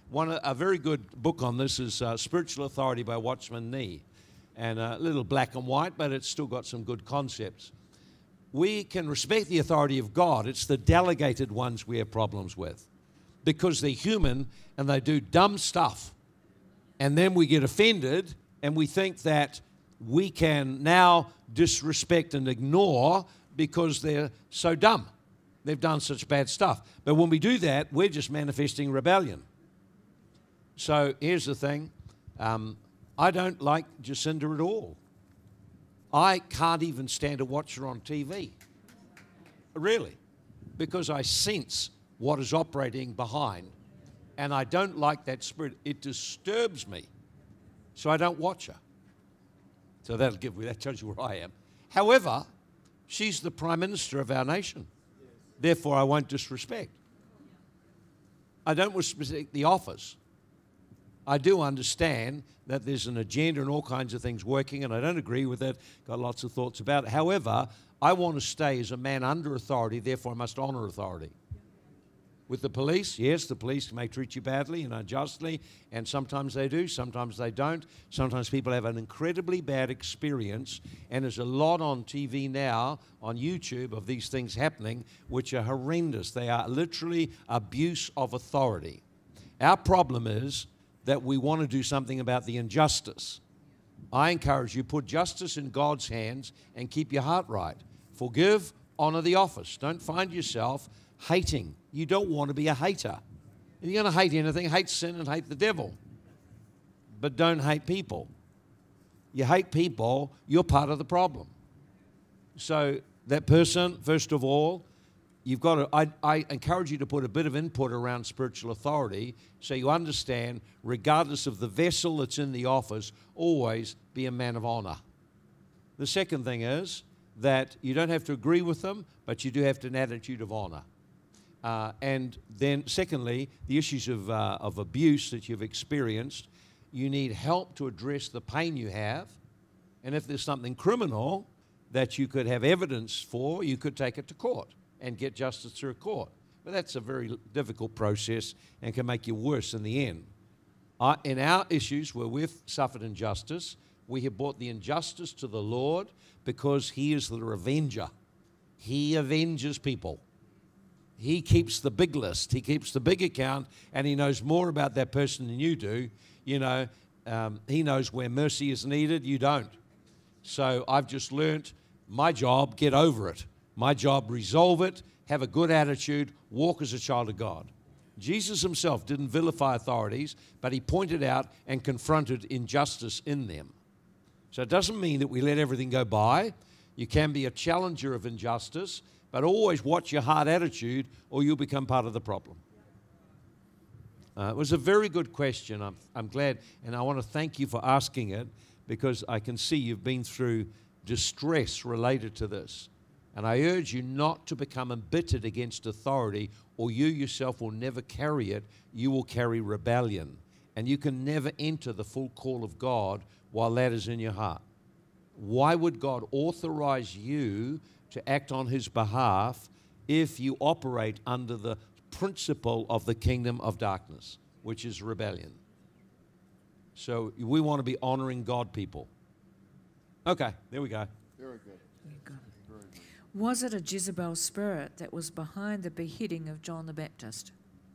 A very good book on this is Spiritual Authority by Watchman Nee, and a little black and white, but it's still got some good concepts. We can respect the authority of God. It's the delegated ones we have problems with because they're human and they do dumb stuff. And then we get offended and we think that we can now disrespect and ignore because they're so dumb. They've done such bad stuff. But when we do that, we're just manifesting rebellion. So here's the thing. I don't like Jacinda at all. I can't even stand to watch her on TV. Really. Because I sense what is operating behind. And I don't like that spirit. It disturbs me. So I don't watch her. So that tells you where I am. However, she's the Prime Minister of our nation. Therefore, I won't disrespect. I don't respect the office. I do understand that there's an agenda and all kinds of things working, and I don't agree with it, got lots of thoughts about it. However, I want to stay as a man under authority, therefore I must honour authority. With the police, yes, the police may treat you badly and unjustly, and sometimes they do, sometimes they don't. Sometimes people have an incredibly bad experience, and there's a lot on TV now, on YouTube, of these things happening, which are horrendous. They are literally abuse of authority. Our problem is that we want to do something about the injustice. I encourage you, put justice in God's hands and keep your heart right. Forgive, honour the office. Don't find yourself hating. You don't want to be a hater. If you're going to hate anything, hate sin and hate the devil. But don't hate people. You hate people, you're part of the problem. So that person, first of all, you've got to, I encourage you to put a bit of input around spiritual authority so you understand, regardless of the vessel that's in the office, always be a man of honour. The second thing is that you don't have to agree with them, but you do have an attitude of honour. And then secondly, the issues of abuse that you've experienced, you need help to address the pain you have. And if there's something criminal that you could have evidence for, you could take it to court and get justice through a court. But that's a very difficult process and can make you worse in the end. In our issues where we've suffered injustice, we have brought the injustice to the Lord because He is the revenger. He avenges people. He keeps the big list. He keeps the big account, and He knows more about that person than you do. You know, He knows where mercy is needed. You don't. So I've just learnt my job, get over it. My job, resolve it, have a good attitude, walk as a child of God. Jesus Himself didn't vilify authorities, but He pointed out and confronted injustice in them. So it doesn't mean that we let everything go by. You can be a challenger of injustice, but always watch your heart attitude or you'll become part of the problem. It was a very good question. I'm glad, and I want to thank you for asking it because I can see you've been through distress related to this. And I urge you not to become embittered against authority, or you yourself will never carry it. You will carry rebellion. And you can never enter the full call of God while that is in your heart. Why would God authorize you to act on His behalf if you operate under the principle of the kingdom of darkness, which is rebellion? So we want to be honoring God people. Okay, there we go. Very good. Was it a Jezebel spirit that was behind the beheading of John the Baptist?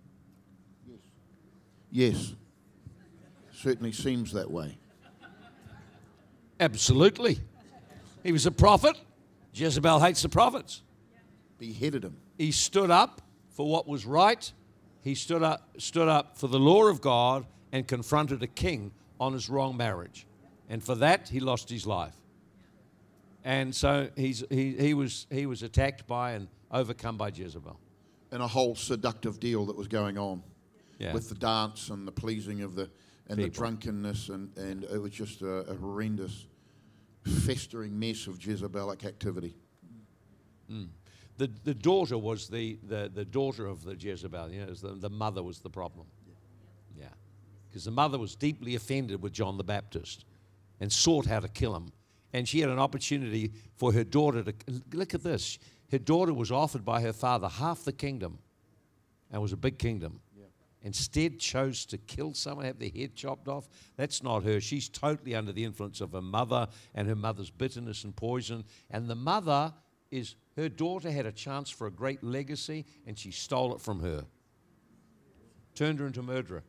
Yes. Certainly seems that way. Absolutely. He was a prophet. Jezebel hates the prophets. Beheaded him. He stood up for what was right. He stood up for the law of God and confronted a king on his wrong marriage. And for that, he lost his life. And so he was attacked by and overcome by Jezebel. And a whole seductive deal that was going on Yeah. with the dance and the pleasing of the drunkenness, and it was just a horrendous, festering mess of Jezebelic activity. Mm. The daughter was the daughter of the Jezebel. You know, the mother was the problem. Yeah, because the mother was deeply offended with John the Baptist and sought how to kill him. And she had an opportunity for her daughter to, look at this, her daughter was offered by her father half the kingdom. And it was a big kingdom. Yeah. instead chose to kill someone, have their head chopped off. That's not her. She's totally under the influence of her mother and her mother's bitterness and poison. And the mother is, her daughter had a chance for a great legacy, and she stole it from her. Turned her into a murderer.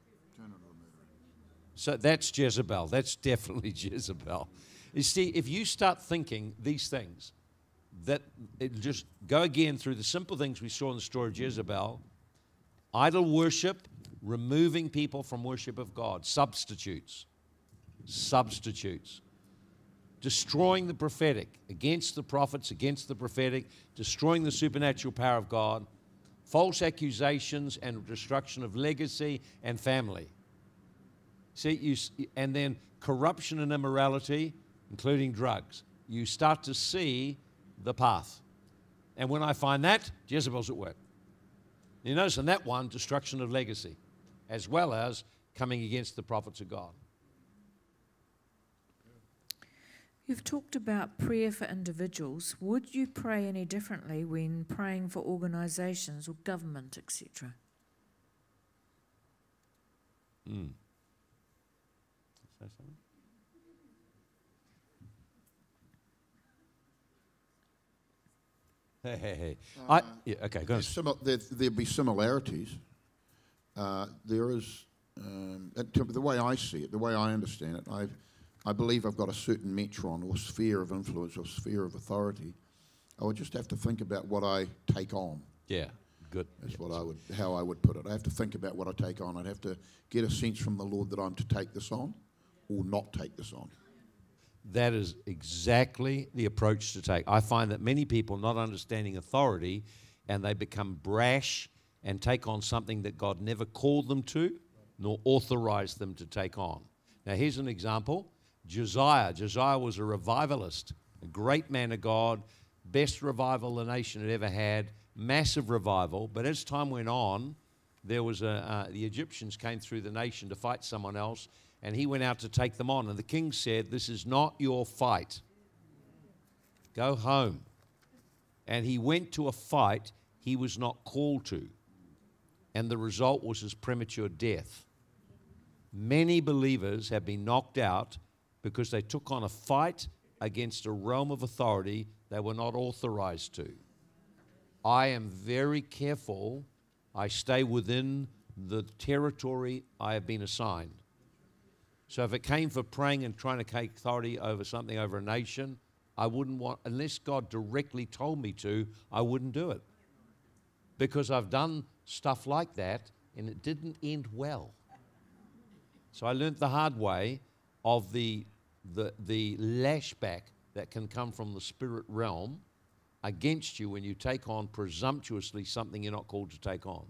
So that's Jezebel. That's definitely Jezebel. You see, if you start thinking these things, that it just go again through the simple things we saw in the story of Jezebel: idol worship, removing people from worship of God, substitutes, destroying the prophetic, against the prophets, against the prophetic, destroying the supernatural power of God, false accusations and destruction of legacy and family. See, and then corruption and immorality, including drugs. You start to see the path. And when I find that, Jezebel's at work. You notice in that one, destruction of legacy, as well as coming against the prophets of God. You've talked about prayer for individuals. Would you pray any differently when praying for organisations or government, etc.? Say something? Hey. Yeah, okay, go on. There'd be similarities. There is, the way I see it, the way I understand it, I believe I've got a certain metron or sphere of influence or sphere of authority. I would just have to think about what I take on. Yeah, good. That's how I would put it. I have to think about what I take on. I'd have to get a sense from the Lord that I'm to take this on or not take this on. That is exactly the approach to take. I find that many people not understanding authority, and they become brash and take on something that God never called them to, nor authorized them to take on. Now, here's an example. Josiah. Josiah was a revivalist, a great man of God, best revival the nation had ever had, massive revival. But as time went on, there was the Egyptians came through the nation to fight someone else, and he went out to take them on. And the king said, "This is not your fight. Go home." And he went to a fight he was not called to. And the result was his premature death. Many believers have been knocked out because they took on a fight against a realm of authority they were not authorized to. I am very careful. I stay within the territory I have been assigned. So if it came for praying and trying to take authority over something, over a nation, I wouldn't want, unless God directly told me to, I wouldn't do it. Because I've done stuff like that and it didn't end well. So I learned the hard way of the lashback that can come from the spirit realm against you when you take on presumptuously something you're not called to take on.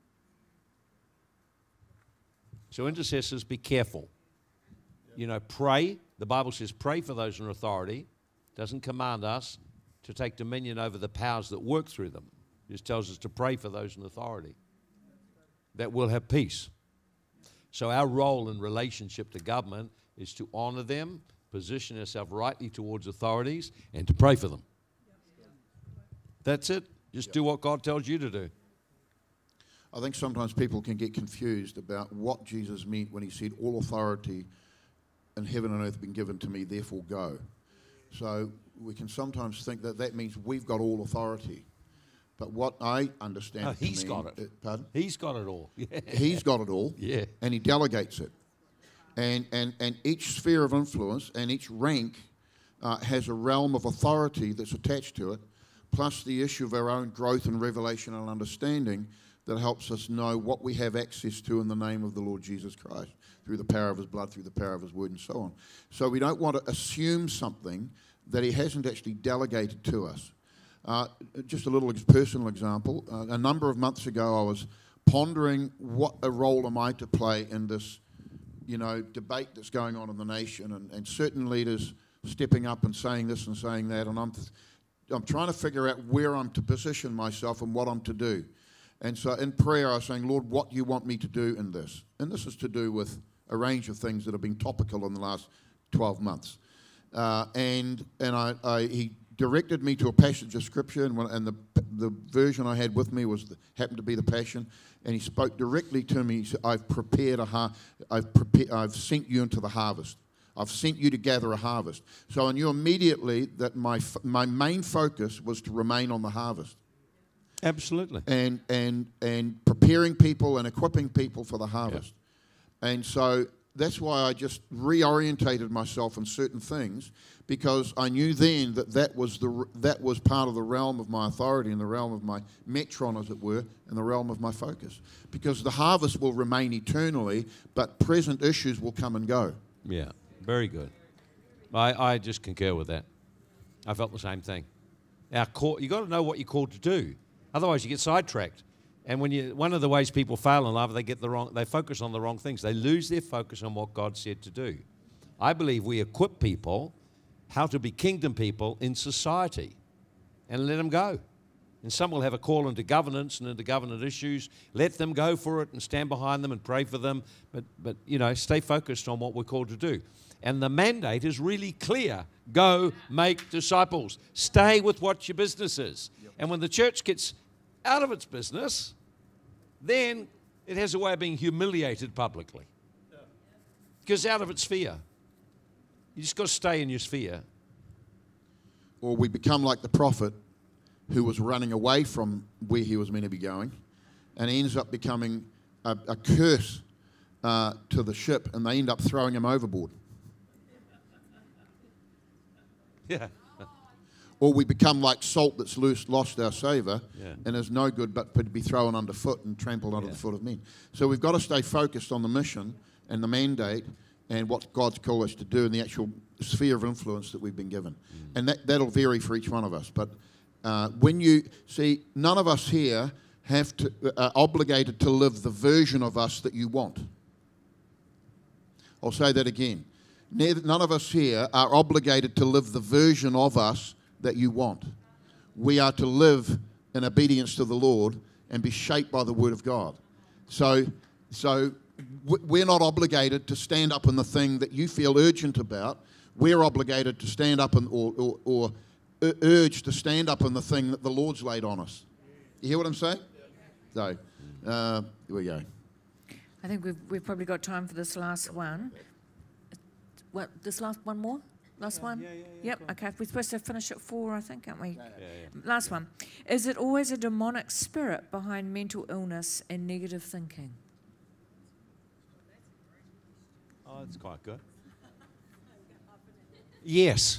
So intercessors, be careful. You know, pray. The Bible says pray for those in authority. It doesn't command us to take dominion over the powers that work through them. It just tells us to pray for those in authority, that we'll have peace. So our role in relationship to government is to honor them, position ourselves rightly towards authorities, and to pray for them. That's it. Just do what God tells you to do. I think sometimes people can get confused about what Jesus meant when he said, "All authority in heaven and earth have been given to me, therefore go." So we can sometimes think that that means we've got all authority. But what I understand He's got it. Pardon? He's got it all. Yeah. He's got it all. Yeah. And he delegates it. And each sphere of influence and each rank has a realm of authority that's attached to it, plus the issue of our own growth and revelation and understanding that helps us know what we have access to in the name of the Lord Jesus Christ, through the power of his blood, through the power of his word, and so on. So we don't want to assume something that he hasn't actually delegated to us. Just a little personal example. A number of months ago, I was pondering what a role am I to play in this, debate that's going on in the nation, and certain leaders stepping up and saying this and saying that, and I'm trying to figure out where I'm to position myself and what I'm to do. And so in prayer, I was saying, "Lord, what do you want me to do in this?" And this is to do with a range of things that have been topical in the last 12 months. He directed me to a passage of Scripture, and the version I had with me happened to be the Passion, and he spoke directly to me. He said, I've sent you into the harvest. I've sent you to gather a harvest. So I knew immediately that my main focus was to remain on the harvest. Absolutely. And preparing people and equipping people for the harvest. Yeah. And so that's why I just reorientated myself on certain things, because I knew then that was part of the realm of my authority and the realm of my metron, as it were, and the realm of my focus. Because the harvest will remain eternally, but present issues will come and go. Yeah, very good. I just concur with that. I felt the same thing. You got to know what you're called to do, otherwise you get sidetracked. And one of the ways people fail in life, they focus on the wrong things. They lose their focus on what God said to do. I believe we equip people how to be kingdom people in society and let them go. And some will have a call into governance and into government issues. Let them go for it and stand behind them and pray for them. But stay focused on what we're called to do. And the mandate is really clear. Go make disciples. Stay with what your business is. Yep. And when the church gets out of its business, then it has a way of being humiliated publicly. Because out of its sphere. You just got to stay in your sphere. Or we become like the prophet who was running away from where he was meant to be going, and he ends up becoming a curse to the ship, and they end up throwing him overboard. Yeah. Or we become like salt that's lost our savour, and is no good but to be thrown underfoot and trampled under the foot of men. So we've got to stay focused on the mission and the mandate and what God's called us to do in the actual sphere of influence that we've been given. And that'll vary for each one of us. But when you see, none of us here are obligated to live the version of us that you want. I'll say that again. None of us here are obligated to live the version of us that you want. We are to live in obedience to the Lord and be shaped by the Word of God. So we're not obligated to stand up in the thing that you feel urgent about. We're obligated to stand up or urged to stand up in the thing that the Lord's laid on us. You hear what I'm saying? So, here we go. I think we've probably got time for this last one. What, this last one more? Last one? Yeah. Yep, okay. We're supposed to finish at 4, I think, aren't we? Yeah. Last one. Is it always a demonic spirit behind mental illness and negative thinking? Oh, that's quite good. Yes.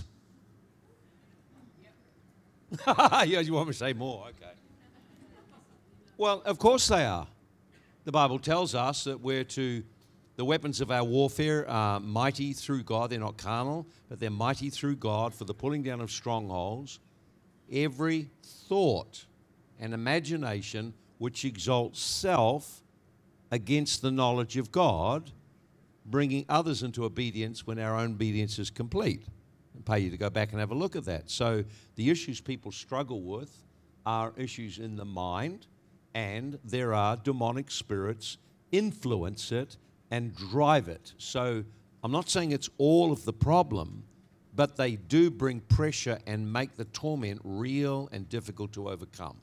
Yeah, you want me to say more? Okay. Well, of course they are. The Bible tells us that the weapons of our warfare are mighty through God. They're not carnal, but they're mighty through God for the pulling down of strongholds. Every thought and imagination which exalts self against the knowledge of God, bringing others into obedience when our own obedience is complete. I pay you to go back and have a look at that. So the issues people struggle with are issues in the mind, and there are demonic spirits influence it and drive it. So I'm not saying it's all of the problem, but they do bring pressure and make the torment real and difficult to overcome.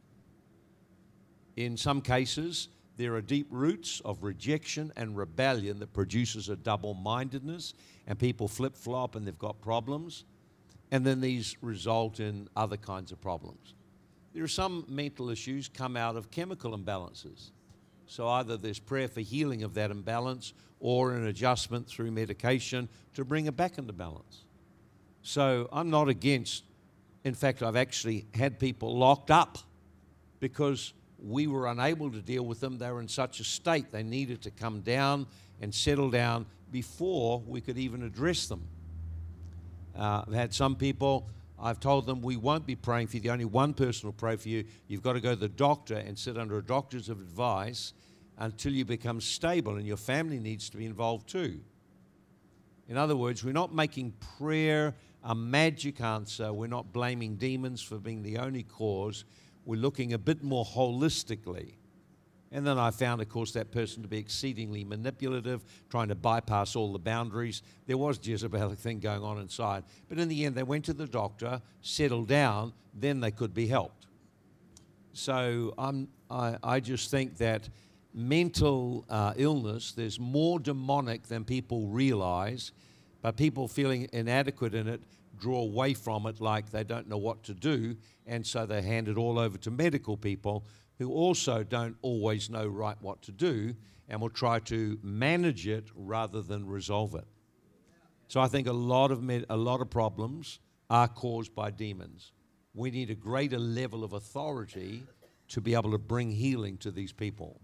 In some cases, there are deep roots of rejection and rebellion that produces a double-mindedness, and people flip-flop and they've got problems, and then these result in other kinds of problems. There are some mental issues come out of chemical imbalances. So either there's prayer for healing of that imbalance or an adjustment through medication to bring it back into balance. So I'm not against, in fact, I've actually had people locked up because we were unable to deal with them. They were in such a state they needed to come down and settle down before we could even address them. I've had some people, I've told them we won't be praying for you. The only one person will pray for you. You've got to go to the doctor and sit under a doctor's advice until you become stable, and your family needs to be involved too. In other words, we're not making prayer a magic answer. We're not blaming demons for being the only cause. We're looking a bit more holistically. And then I found, of course, that person to be exceedingly manipulative, trying to bypass all the boundaries. There was Jezebelic thing going on inside. But in the end, they went to the doctor, settled down, then they could be helped. So I just think that mental illness, there's more demonic than people realize, but people feeling inadequate in it draw away from it like they don't know what to do, and so they hand it all over to medical people who also don't always know right what to do and will try to manage it rather than resolve it. So I think a lot of problems are caused by demons. We need a greater level of authority to be able to bring healing to these people.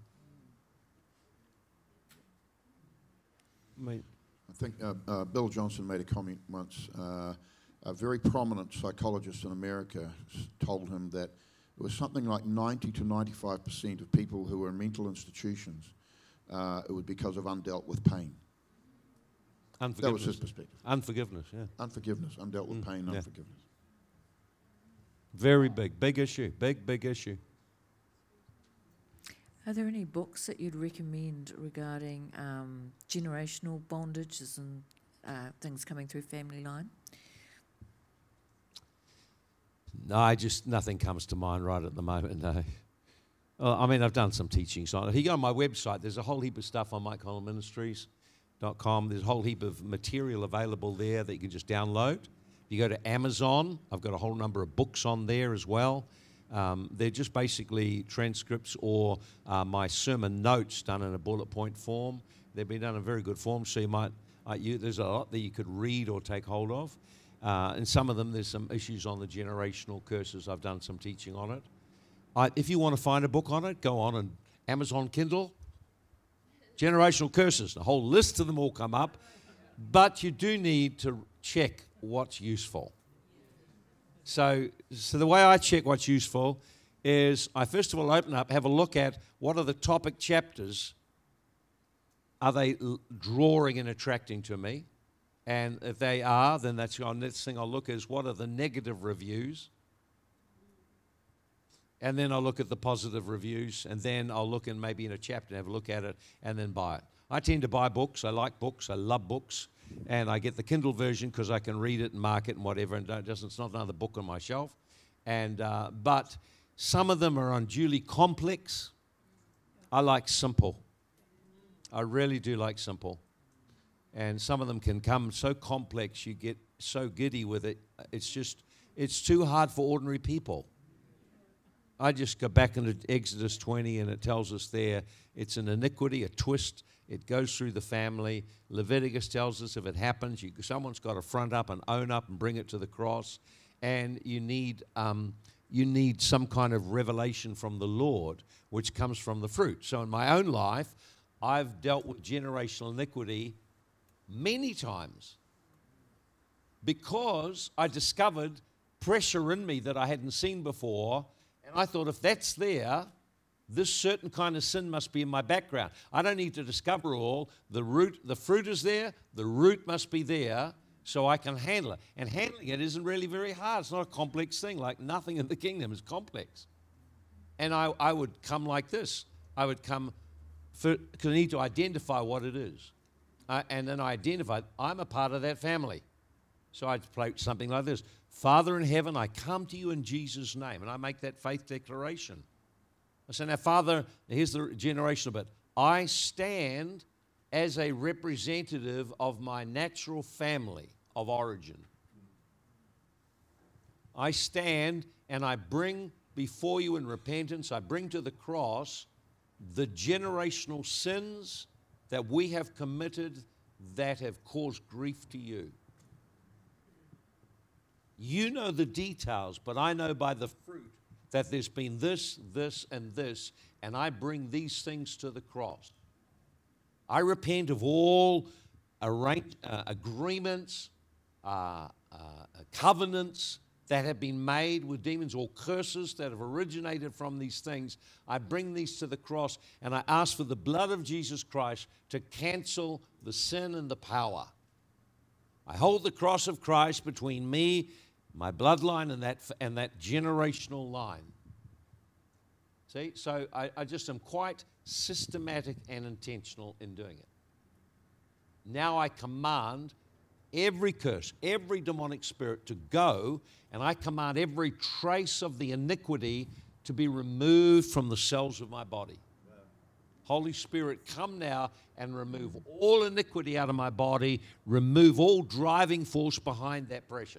I think Bill Johnson made a comment once. A very prominent psychologist in America told him that it was something like 90 to 95% of people who were in mental institutions, it was because of undealt with pain. That was his perspective. Unforgiveness, yeah. Unforgiveness, undealt with pain, unforgiveness. Very big issue, big issue. Are there any books that you'd recommend regarding generational bondages and things coming through family line? No, nothing comes to mind right at the moment, no. I mean, I've done some teachings on it. If you go on my website, there's a whole heap of stuff on MikeHollandMinistries.com. There's a whole heap of material available there that you can just download. If you go to Amazon, I've got a whole number of books on there as well. They're just basically transcripts or my sermon notes done in a bullet point form. They've been done in very good form, so you might, there's a lot that you could read or take hold of. And some of them, there's some issues on the generational curses. I've done some teaching on it. If you want to find a book on it, go on and Amazon Kindle. Generational curses. A whole list of them all come up. But you do need to check what's useful. So the way I check what's useful is I first of all open up, have a look at what are the topic chapters. Are they drawing and attracting to me? And if they are, then that's the next thing I'll look is what are the negative reviews? And then I'll look at the positive reviews, and then I'll look in maybe in a chapter and have a look at it, and then buy it. I tend to buy books. I like books. I love books. And I get the Kindle version because I can read it and mark it and whatever, and it's not another book on my shelf. And but some of them are unduly complex. I like simple. I really do like simple. And some of them can come so complex, you get so giddy with it. It's too hard for ordinary people. I just go back into Exodus 20, and it tells us there it's an iniquity, a twist. It goes through the family. Leviticus tells us if it happens, someone's got to front up and own up and bring it to the cross. And you need some kind of revelation from the Lord, which comes from the fruit. So in my own life, I've dealt with generational iniquity many times because I discovered pressure in me that I hadn't seen before, and I thought if that's there, this certain kind of sin must be in my background. I don't need to discover all. The fruit is there, the root must be there, so I can handle it. And handling it isn't really very hard. It's not a complex thing. Like nothing in the kingdom is complex. And I would come like this. I would come, because I need to identify what it is. And then I identified, I'm a part of that family. So I'd play something like this. Father in heaven, I come to you in Jesus' name. And I make that faith declaration. I say, now, Father, here's the generational bit. I stand as a representative of my natural family of origin. I stand and I bring before you in repentance, I bring to the cross the generational sins that we have committed that have caused grief to you. You know the details, but I know by the fruit that there's been this, this, and this, and I bring these things to the cross. I repent of all agreements, covenants that have been made with demons, or curses that have originated from these things. I bring these to the cross, and I ask for the blood of Jesus Christ to cancel the sin and the power. I hold the cross of Christ between me, my bloodline, and that generational line. See, so I just am quite systematic and intentional in doing it. Now I command every curse, every demonic spirit to go, and I command every trace of the iniquity to be removed from the cells of my body. Holy Spirit, come now and remove all iniquity out of my body, remove all driving force behind that pressure.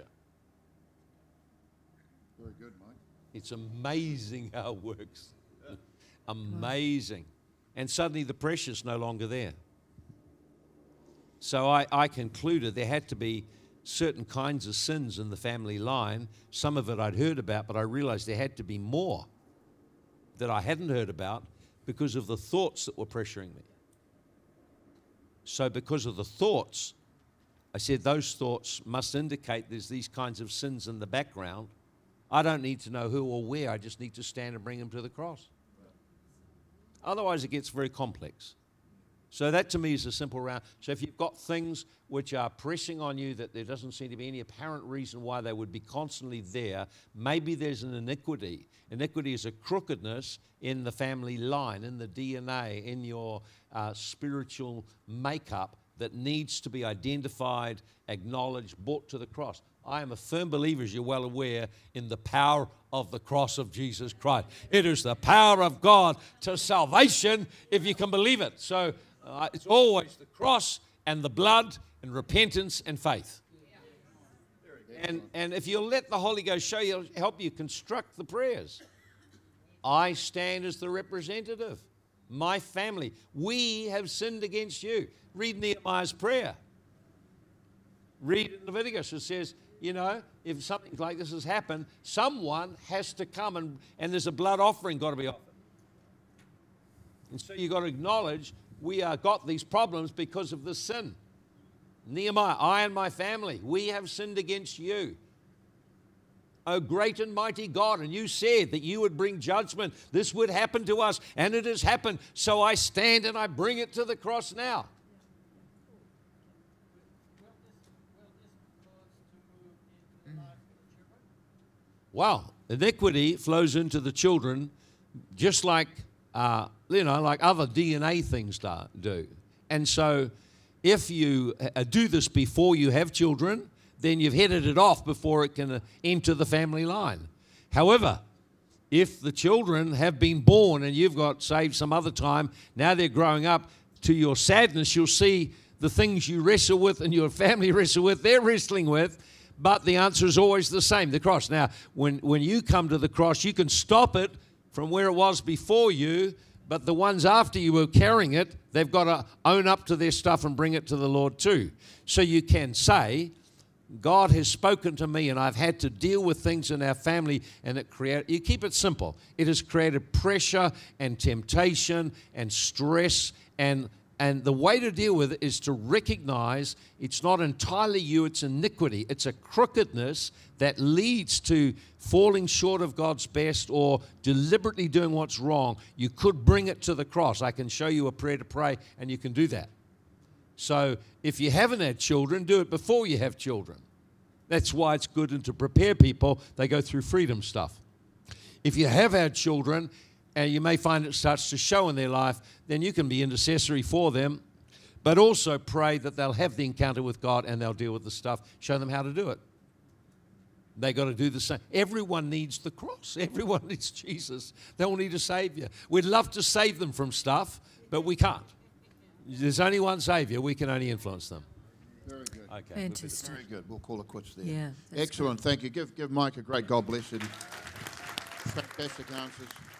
Very good, Mike. It's amazing how it works. Amazing. And suddenly the pressure's no longer there. So I concluded there had to be certain kinds of sins in the family line. Some of it I'd heard about, but I realized there had to be more that I hadn't heard about because of the thoughts that were pressuring me. So because of the thoughts, I said those thoughts must indicate there's these kinds of sins in the background. I don't need to know who or where. I just need to stand and bring them to the cross. Otherwise, it gets very complex. So that to me is a simple round. So if you've got things which are pressing on you that there doesn't seem to be any apparent reason why they would be constantly there, maybe there's an iniquity. Iniquity is a crookedness in the family line, in the DNA, in your spiritual makeup that needs to be identified, acknowledged, brought to the cross. I am a firm believer, as you're well aware, in the power of the cross of Jesus Christ. It is the power of God to salvation, if you can believe it. So it's always the cross and the blood and repentance and faith. And if you'll let the Holy Ghost show you, help you construct the prayers. I stand as the representative. My family, we have sinned against you. Read Nehemiah's prayer. Read in Leviticus. It says, you know, if something like this has happened, someone has to come and there's a blood offering got to be offered. And so you've got to acknowledge we got these problems because of this sin. Nehemiah, I and my family, we have sinned against you. O great and mighty God, and you said that you would bring judgment. This would happen to us, and it has happened. So I stand and I bring it to the cross now. Wow, iniquity flows into the children just like, like other DNA things do. And so if you do this before you have children, then you've headed it off before it can enter the family line. However, if the children have been born and you've got saved some other time, now they're growing up, to your sadness, you'll see the things you wrestle with and your family wrestle with, they're wrestling with, but the answer is always the same, the cross. Now, when you come to the cross, you can stop it from where it was before you, but the ones after you were carrying it, they've got to own up to their stuff and bring it to the Lord too. So you can say, God has spoken to me and I've had to deal with things in our family, and you keep it simple. It has created pressure and temptation and stress, and the way to deal with it is to recognize it's not entirely you, it's iniquity. It's a crookedness that leads to falling short of God's best or deliberately doing what's wrong. You could bring it to the cross. I can show you a prayer to pray, and you can do that. So if you haven't had children, do it before you have children. That's why it's good, and to prepare people, they go through freedom stuff. If you have had children, and you may find it starts to show in their life, then you can be intercessory for them, but also pray that they'll have the encounter with God and they'll deal with the stuff. Show them how to do it. They got to do the same. Everyone needs the cross. Everyone needs Jesus. They all need a Savior. We'd love to save them from stuff, but we can't. There's only one Savior. We can only influence them. Very good. Okay. Fantastic. Very good. We'll call it quits there. Yeah, that's Excellent. Thank you. Give Mike a great God bless him. Fantastic answers.